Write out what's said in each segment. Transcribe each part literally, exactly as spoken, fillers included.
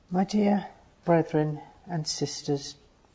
My dear brethren and sisters,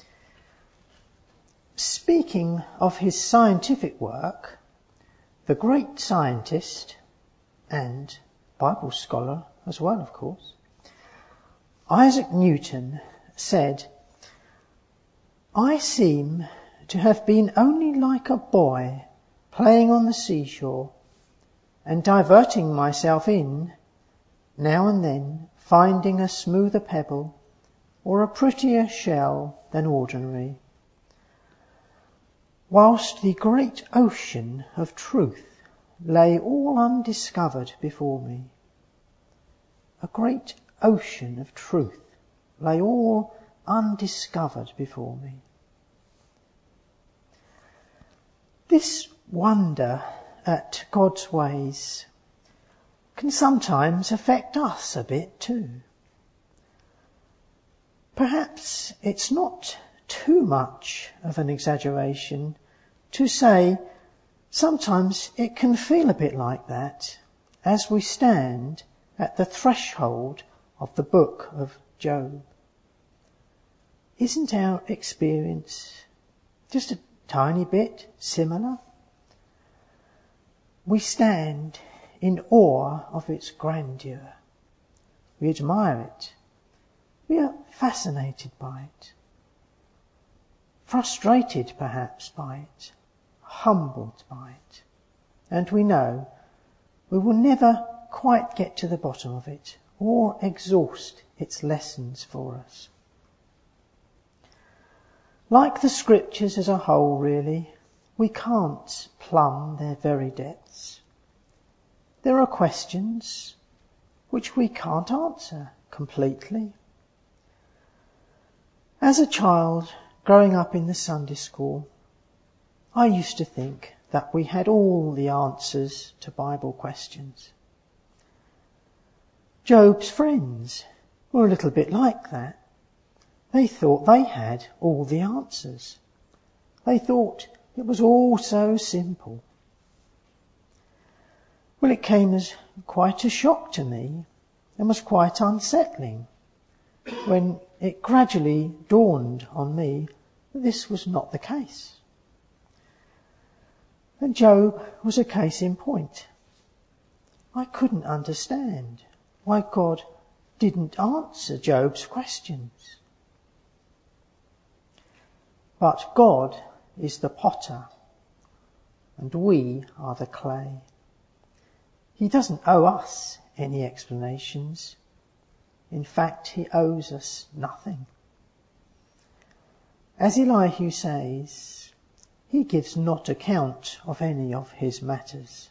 speaking of his scientific work, the great scientist and Bible scholar as well, of course, Isaac Newton said, "I seem to have been only like a boy playing on the seashore and diverting myself in, now and then finding a smoother pebble or a prettier shell than ordinary, whilst the great ocean of truth lay all undiscovered before me." A great ocean of truth lay all undiscovered before me. This wonder at God's ways can sometimes affect us a bit too. Perhaps it's not too much of an exaggeration to say sometimes it can feel a bit like that as we stand at the threshold of the book of Job. Isn't our experience just a tiny bit similar? We stand in awe of its grandeur. We admire it. We are fascinated by it. Frustrated perhaps by it. Humbled by it. And we know we will never quite get to the bottom of it or exhaust its lessons for us. Like the scriptures as a whole, really, we can't plumb their very depths. There are questions which we can't answer completely. As a child growing up in the Sunday school, I used to think that we had all the answers to Bible questions. Job's friends were a little bit like that. They thought they had all the answers. They thought it was all so simple. Well, it came as quite a shock to me and was quite unsettling when it gradually dawned on me that this was not the case. And Job was a case in point. I couldn't understand why God didn't answer Job's questions. But God is the potter, and we are the clay. He doesn't owe us any explanations. In fact, he owes us nothing. As Elihu says, he gives not account of any of his matters.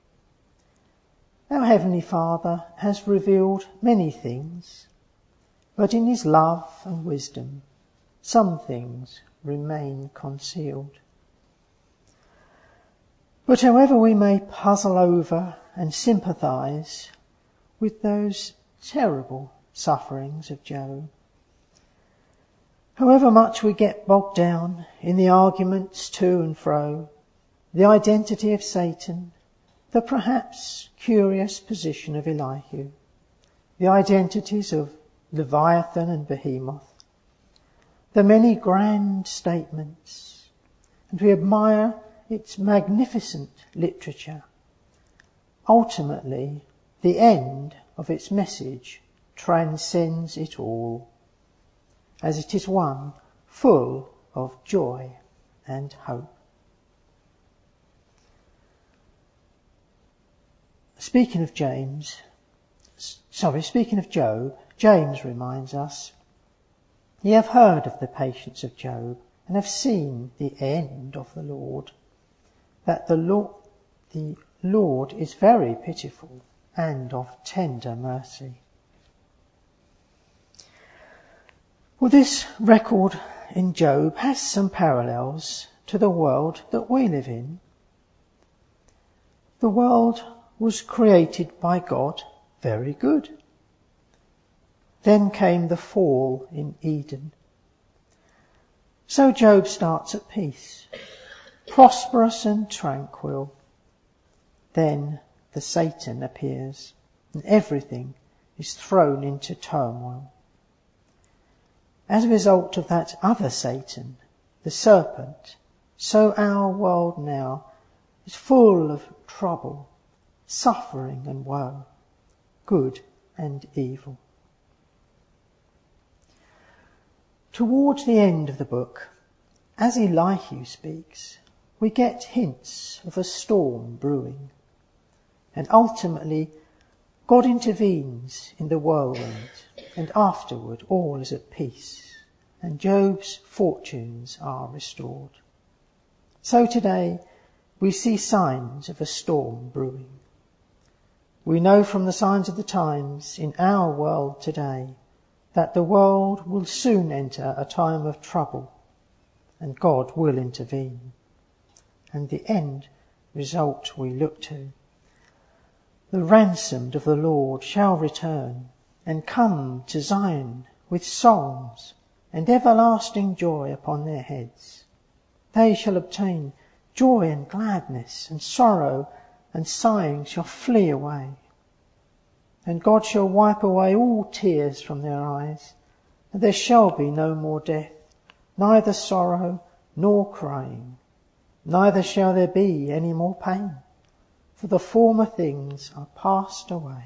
Our Heavenly Father has revealed many things, but in his love and wisdom, some things remain concealed. But however we may puzzle over and sympathise with those terrible sufferings of Job, however much we get bogged down in the arguments to and fro, the identity of Satan, the perhaps curious position of Elihu, the identities of Leviathan and Behemoth, the many grand statements, and we admire its magnificent literature, ultimately the end of its message transcends it all, as it is one full of joy and hope. Speaking of James, sorry, speaking of Job, James reminds us, "Ye have heard of the patience of Job, and have seen the end of the Lord, that the Lord, the Lord is very pitiful and of tender mercy." Well, this record in Job has some parallels to the world that we live in. The world was created by God very good. Then came the fall in Eden. So Job starts at peace, prosperous and tranquil. Then the Satan appears and everything is thrown into turmoil. as a result of that other Satan, the serpent, so our world now is full of trouble, suffering and woe, good and evil. Towards the end of the book, as Elihu speaks, we get hints of a storm brewing, and ultimately God intervenes in the whirlwind, and afterward all is at peace, and Job's fortunes are restored. So today we see signs of a storm brewing. We know from the signs of the times in our world today that the world will soon enter a time of trouble, and God will intervene. And the end result we look to. The ransomed of the Lord shall return and come to Zion with songs and everlasting joy upon their heads. They shall obtain joy and gladness, and sorrow and sighing shall flee away. And God shall wipe away all tears from their eyes, and there shall be no more death, neither sorrow nor crying, neither shall there be any more pain, for the former things are passed away.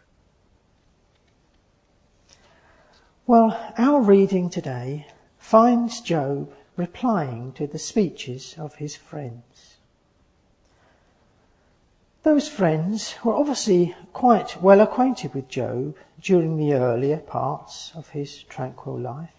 Well, our reading today finds Job replying to the speeches of his friends. Those friends were obviously quite well acquainted with Job during the earlier parts of his tranquil life.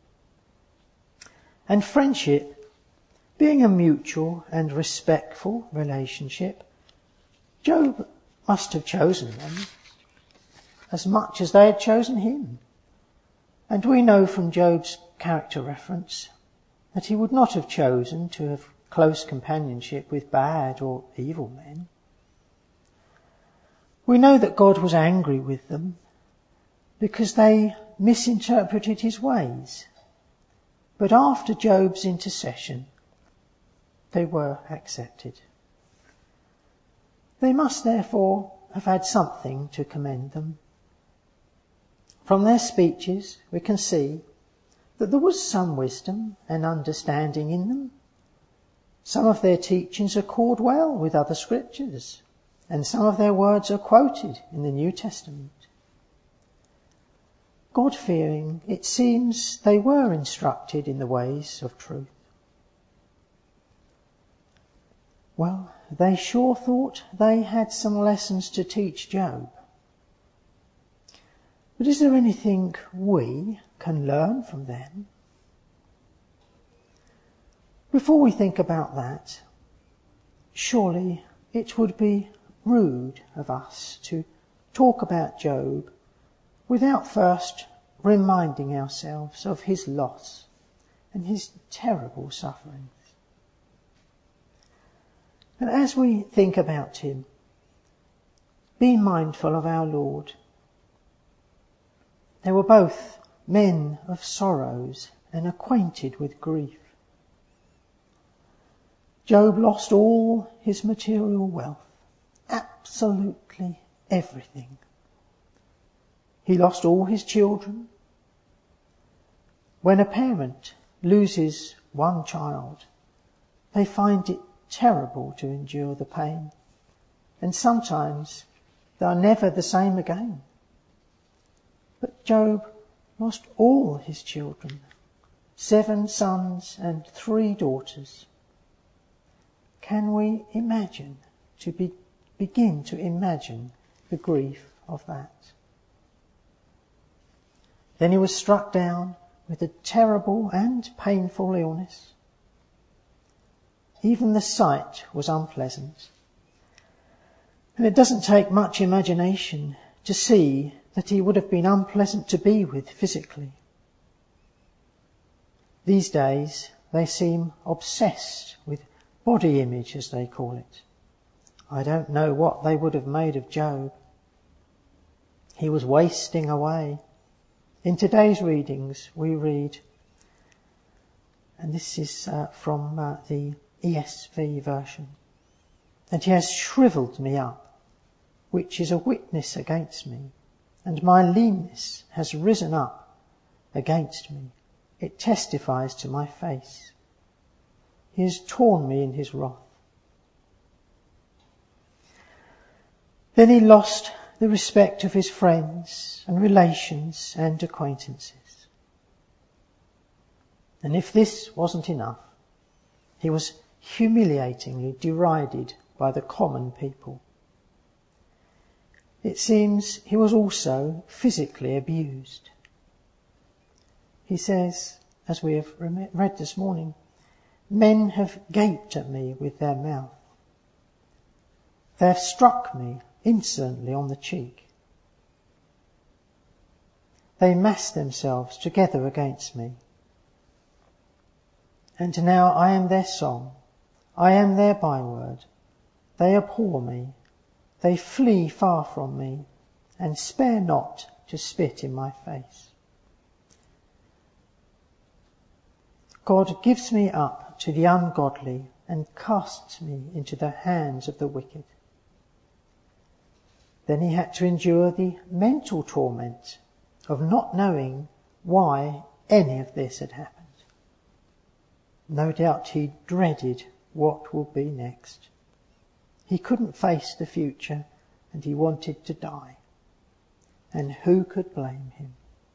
And friendship, being a mutual and respectful relationship, Job must have chosen them as much as they had chosen him. And we know from Job's character reference that he would not have chosen to have close companionship with bad or evil men. We know that God was angry with them because they misinterpreted his ways. But after Job's intercession, they were accepted. They must therefore have had something to commend them. From their speeches we can see that there was some wisdom and understanding in them. Some of their teachings accord well with other scriptures, and some of their words are quoted in the New Testament. God-fearing, it seems they were instructed in the ways of truth. Well, they sure thought they had some lessons to teach Job. But is there anything we can learn from them? Before we think about that, surely it would be rude of us to talk about Job without first reminding ourselves of his loss and his terrible sufferings. And as we think about him, be mindful of our Lord. They were both men of sorrows and acquainted with grief. Job lost all his material wealth, absolutely everything. He lost all his children. When a parent loses one child, they find it terrible to endure the pain, and sometimes they are never the same again. But Job lost all his children, seven sons and three daughters. Can we imagine, to be, begin to imagine the grief of that? Then he was struck down with a terrible and painful illness. Even the sight was unpleasant. And it doesn't take much imagination to see that he would have been unpleasant to be with physically. These days they seem obsessed with body image, as they call it. I don't know what they would have made of Job. He was wasting away. In today's readings we read, and this is uh, from uh, the E S V version, and he has shriveled me up, which is a witness against me, and my leanness has risen up against me. it testifies to my face. He has torn me in his wrath. Then he lost the respect of his friends and relations and acquaintances. And if this wasn't enough, he was humiliatingly derided by the common people. It seems he was also physically abused. He says, as we have read this morning, men have gaped at me with their mouth. They have struck me insolently on the cheek. They mass themselves together against me. And now I am their song, I am their byword. They abhor me, they flee far from me, and spare not to spit in my face. God gives me up to the ungodly and casts me into the hands of the wicked. Then he had to endure the mental torment of not knowing why any of this had happened. No doubt he dreaded what would be next. He couldn't face the future and he wanted to die. And who could blame him?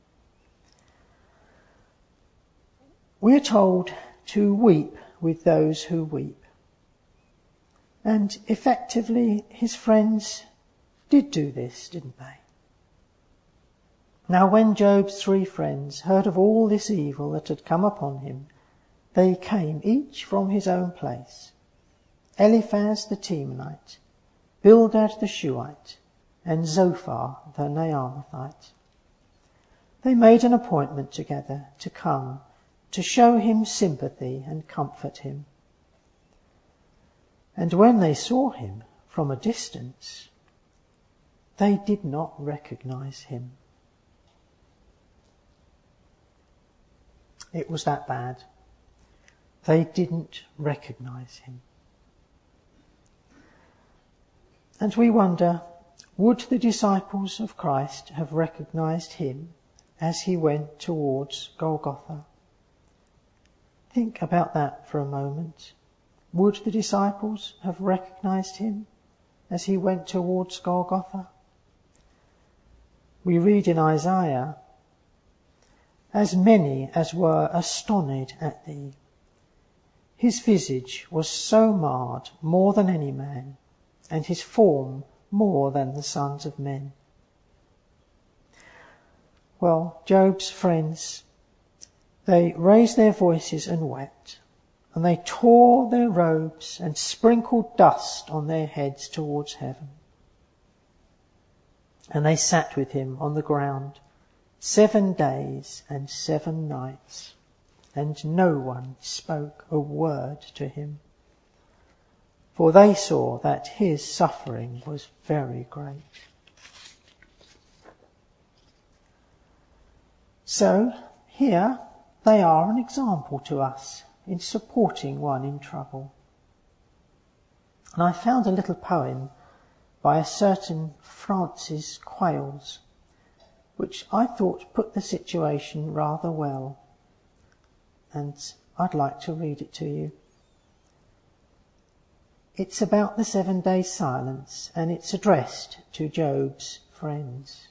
We're told to weep with those who weep. And effectively his friends did do this, didn't they? Now when Job's three friends heard of all this evil that had come upon him, they came each from his own place. Eliphaz the Temanite, Bildad the Shuhite, and Zophar the Naamathite. They made an appointment together to come to show him sympathy and comfort him. And when they saw him from a distance, they did not recognize him. It was that bad. They didn't recognize him. And we wonder, would the disciples of Christ have recognized him as he went towards Golgotha? Think about that for a moment. Would the disciples have recognized him as he went towards Golgotha? We read in Isaiah, "As many as were astonished at thee, his visage was so marred more than any man, and his form more than the sons of men." Well, Job's friends, they raised their voices and wept, and they tore their robes and sprinkled dust on their heads towards heaven. And they sat with him on the ground seven days and seven nights, and no one spoke a word to him, for they saw that his suffering was very great. So here they are an example to us in supporting one in trouble. And I found a little poem by a certain Francis Quails, which I thought put the situation rather well. And I'd like to read it to you. It's about the seven days silence, and it's addressed to Job's friends.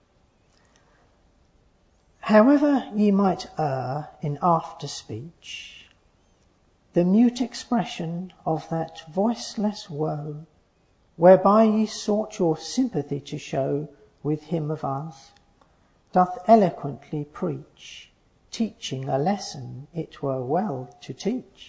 However ye might err in after speech, the mute expression of that voiceless woe, whereby ye sought your sympathy to show with him of us, doth eloquently preach, teaching a lesson it were well to teach.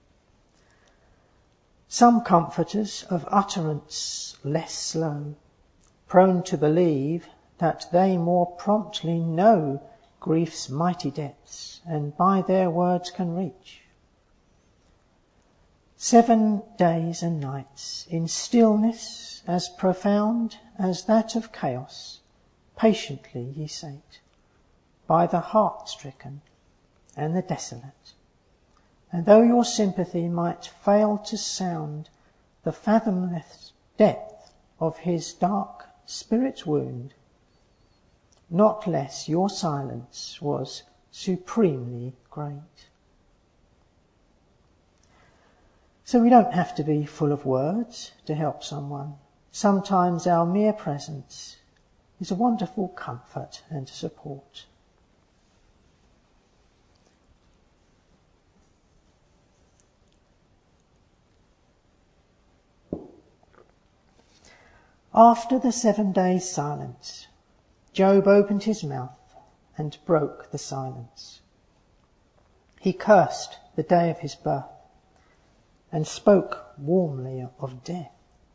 Some comforters of utterance less slow, prone to believe that they more promptly know grief's mighty depths, and by their words can reach. Seven days and nights, in stillness as profound as that of chaos, patiently ye sate, by the heart-stricken and the desolate. And though your sympathy might fail to sound the fathomless depth of his dark spirit's wound, not less your silence was supremely great. So we don't have to be full of words to help someone. Sometimes our mere presence is a wonderful comfort and support. After the seven days' silence, Job opened his mouth and broke the silence. He cursed the day of his birth and spoke warmly of death.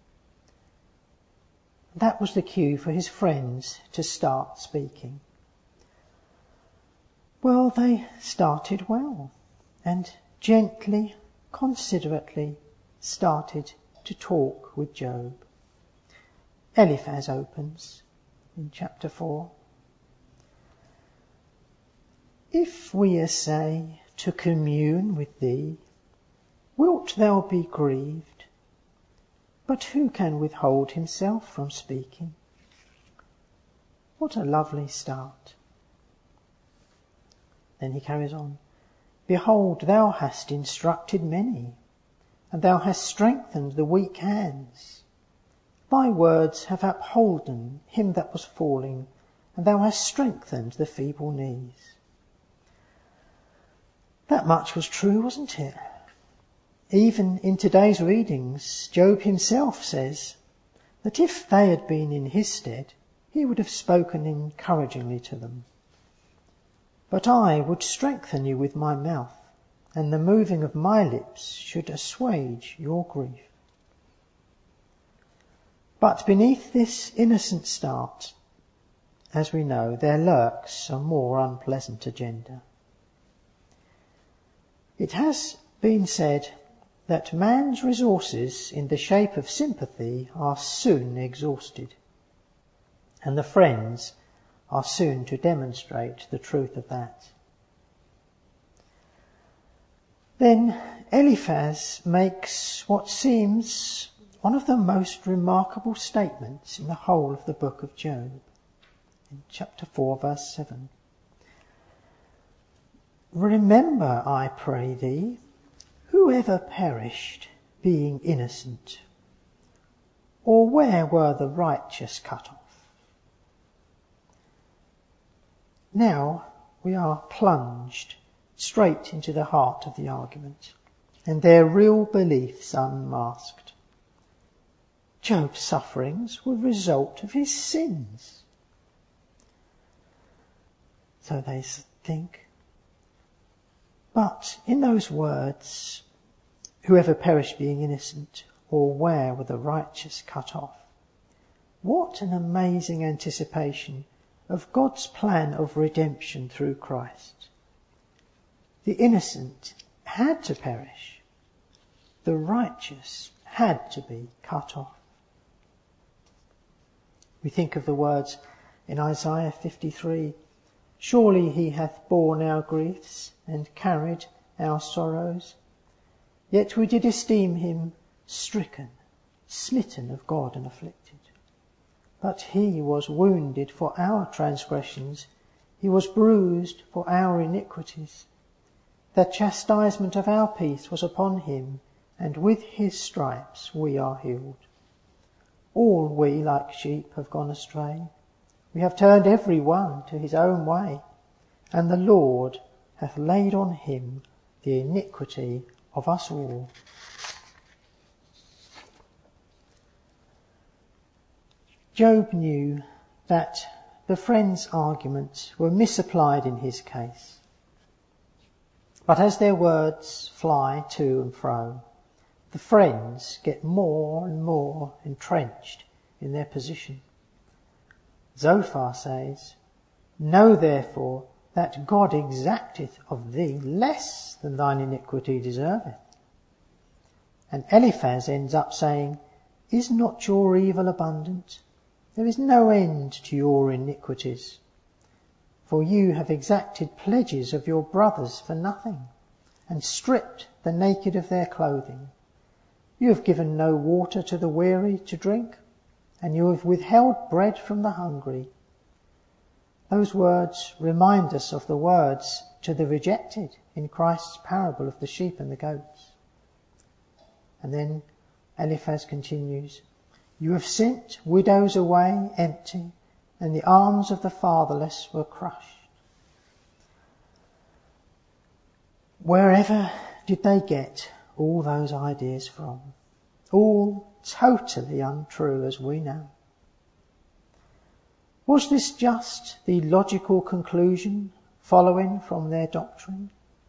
That was the cue for his friends to start speaking. Well, they started well and gently, considerately started to talk with Job. Eliphaz opens in chapter four. If we essay to commune with thee, wilt thou be grieved? But who can withhold himself from speaking? What a lovely start. Then he carries on. Behold, thou hast instructed many, and thou hast strengthened the weak hands. Thy words have upholden him that was falling, and thou hast strengthened the feeble knees. That much was true, wasn't it? Even in today's readings, Job himself says that if they had been in his stead, he would have spoken encouragingly to them. But I would strengthen you with my mouth, and the moving of my lips should assuage your grief. But beneath this innocent start, as we know, there lurks a more unpleasant agenda. It has been said that man's resources in the shape of sympathy are soon exhausted, and the friends are soon to demonstrate the truth of that. Then Eliphaz makes what seems one of the most remarkable statements in the whole of the book of Job, in chapter four, verse seven. Remember, I pray thee, whoever perished being innocent, or where were the righteous cut off? Now we are plunged straight into the heart of the argument, and their real beliefs unmasked. Job's sufferings were the result of his sins. So they think. But in those words, whoever perished being innocent, or where were the righteous cut off? What an amazing anticipation of God's plan of redemption through Christ. The innocent had to perish. The righteous had to be cut off. We think of the words in Isaiah fifty-three, surely he hath borne our griefs and carried our sorrows. Yet we did esteem him stricken, smitten of God and afflicted. But he was wounded for our transgressions, he was bruised for our iniquities. The chastisement of our peace was upon him, and with his stripes we are healed. All we like sheep have gone astray. We have turned every one to his own way, and the Lord hath laid on him the iniquity of us all. Job knew that the friends' arguments were misapplied in his case. But as their words fly to and fro, the friends get more and more entrenched in their position. Zophar says, know therefore that God exacteth of thee less than thine iniquity deserveth. And Eliphaz ends up saying, is not your evil abundant? There is no end to your iniquities. For you have exacted pledges of your brothers for nothing, and stripped the naked of their clothing. You have given no water to the weary to drink, and you have withheld bread from the hungry. Those words remind us of the words to the rejected in Christ's parable of the sheep and the goats. And then Eliphaz continues, "You have sent widows away empty, and the arms of the fatherless were crushed." Wherever did they get all those ideas from? All totally untrue, as we know. Was this just the logical conclusion following from their doctrine?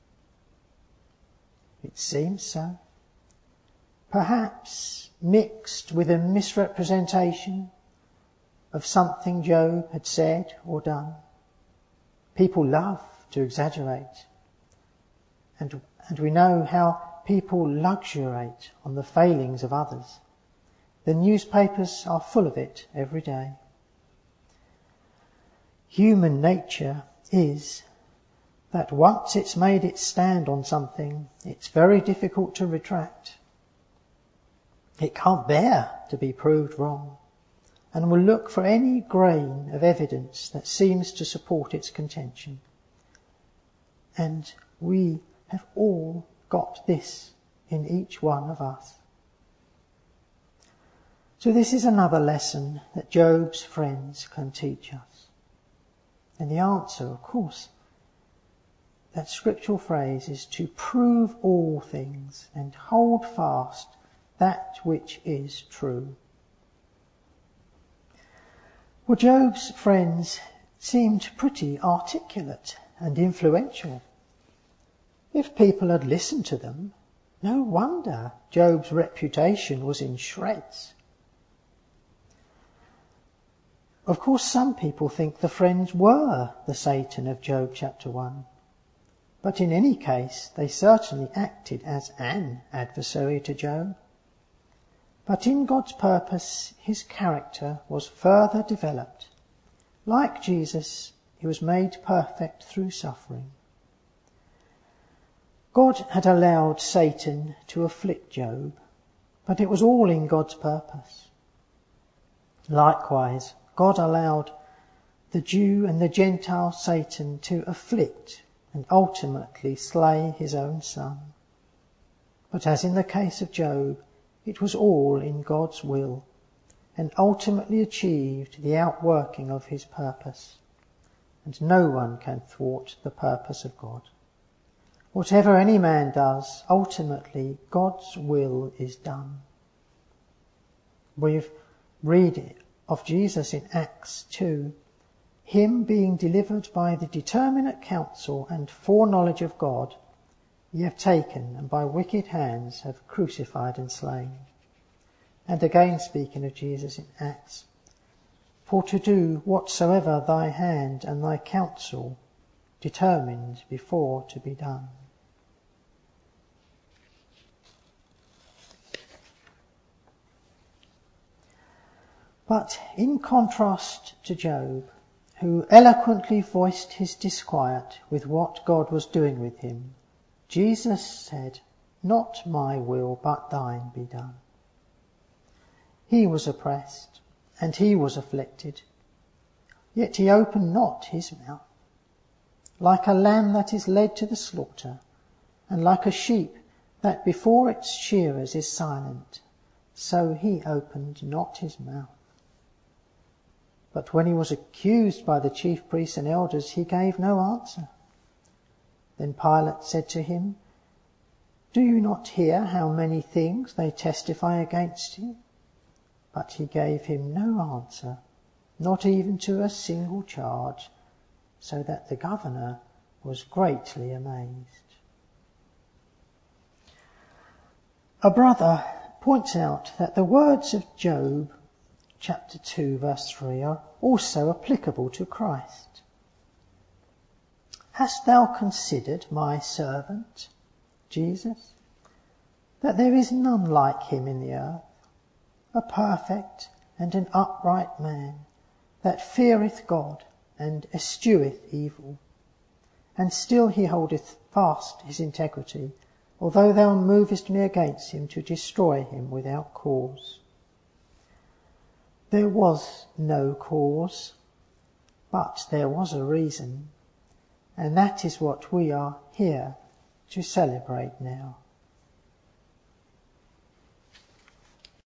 It seems so. Perhaps mixed with a misrepresentation of something Job had said or done. People love to exaggerate. And, and we know how people luxuriate on the failings of others. The newspapers are full of it every day. Human nature is that once it's made its stand on something, it's very difficult to retract. It can't bear to be proved wrong, and will look for any grain of evidence that seems to support its contention. And we have all got this in each one of us. So this is another lesson that Job's friends can teach us. And the answer, of course, that scriptural phrase is to prove all things and hold fast that which is true. Well, Job's friends seemed pretty articulate and influential. If people had listened to them, no wonder Job's reputation was in shreds. Of course, some people think the friends were the Satan of Job chapter one. But in any case, they certainly acted as an adversary to Job. But in God's purpose, his character was further developed. Like Jesus, he was made perfect through suffering. God had allowed Satan to afflict Job, but it was all in God's purpose. Likewise, God allowed the Jew and the Gentile Satan to afflict and ultimately slay his own son. But as in the case of Job, it was all in God's will and ultimately achieved the outworking of his purpose. And no one can thwart the purpose of God. Whatever any man does, ultimately God's will is done. We've read of Jesus in Acts two, him being delivered by the determinate counsel and foreknowledge of God, ye have taken and by wicked hands have crucified and slain. And again speaking of Jesus in Acts, for to do whatsoever thy hand and thy counsel determined before to be done. But in contrast to Job, who eloquently voiced his disquiet with what God was doing with him, Jesus said, "Not my will, but thine be done." He was oppressed, and he was afflicted, yet he opened not his mouth. Like a lamb that is led to the slaughter, and like a sheep that before its shearers is silent, so he opened not his mouth. But when he was accused by the chief priests and elders, he gave no answer. Then Pilate said to him, "Do you not hear how many things they testify against you?" But he gave him no answer, not even to a single charge, so that the governor was greatly amazed. A brother points out that the words of Job chapter two verse three are also applicable to Christ. Hast thou considered my servant, Jesus, that there is none like him in the earth, a perfect and an upright man, that feareth God and escheweth evil, and still he holdeth fast his integrity, although thou movest me against him to destroy him without cause. There was no cause. But there was a reason, and that is what we are here to celebrate now.